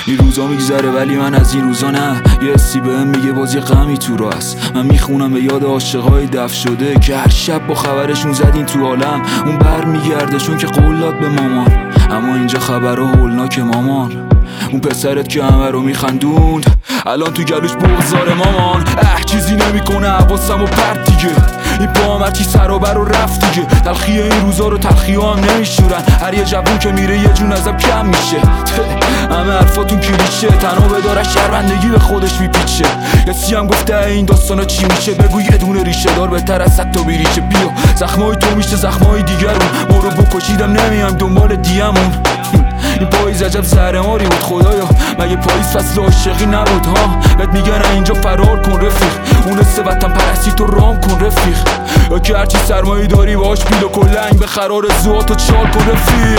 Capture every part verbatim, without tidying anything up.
این روزا میگذره ولی من از این روزا نه. یه حسی بهم میگه باز یه غمی تو راه است. من میخونم به یاد عاشقای دف شده که هر شب با خبرشون زدین تو عالم. اون بر میگردشون که قول داد به مامان، اما اینجا خبرها هولناک مامان. اون پسرت که همه رو میخندوند الان تو گلوش بغضاره مامان. اه چیزی نمیکنه حواسم و پرت دیگه. این پا هم هرچی سر و بر و رفت دیگه. تلخی این روزا رو تلخی ها هم نمیشورن. هر یه جوون که میره یه جون ازم کم میشه. همه حرفاتون کلیشه، تنها بداره شرمندگی به خودش میپیچه. یه سی هم گفته این داستانا چی میشه، بگو یه دونه ریشه دار بهتر از صد تا بیریشه. بیا زخمای تو میشه زخمای دیگرون، ما رو بکشیدم نمیام دنبال دیمون. این پاییز عجب زهرماری بود خدایا، مگه پاییز فصل عاشقی نبود ها؟ بهت میگن اینجا فرار کن رفیق، اون حس وطن پرستی تو رام کن رفیق. یا که هرچی سرمایه داری باش بیل و کلنگ به قرار زواتو چال کن رفیق.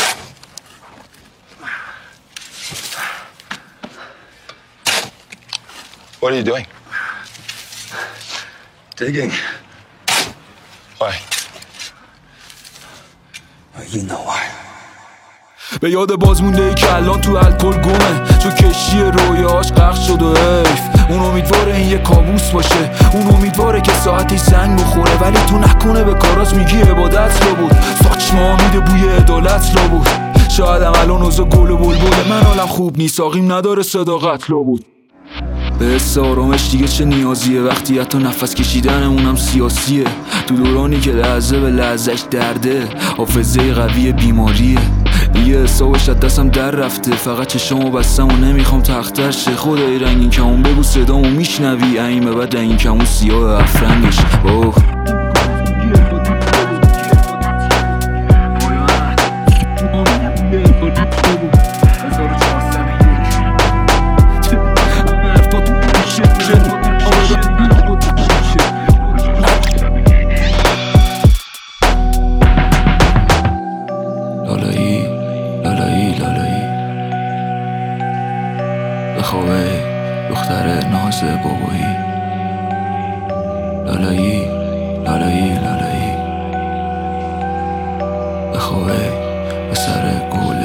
What are you doing? Digging. Why? You know why. به یاد بازمونده ای که الان تو الکل گمه، چون کشتی رویاش غرق شد و حیف. اون امیدواره این یه کابوس باشه، اون امیدواره که ساعتش زنگ بخوره ولی تو نکنه به کاراش میگی عبادت لا بود. ساچما میده بوی عدالت لا بود. شایدم الان اوزا گل و بلبله، من حالم خوب نیست آقیم نداره صداقت لا بود. به حس آرامش دیگه چه نیازیه وقتی حتی نفس کشیدنمونم سیاسیه. تو دورانی که لحظه به لحظهش درده، حافظه قوی بیماریه. دیگه حسابش از دستم در رفته، فقط چشامو بستم و نمیخوام تختر شه. خدای رنگین کمون بگو صدامو میشنوی، این به بعد رنگین کمون سیاه افرنگش. اوه لالایی لالایی لالایی بخوابه دختر ناز بابایی. لالایی لالایی لالایی بخوابه به سر گل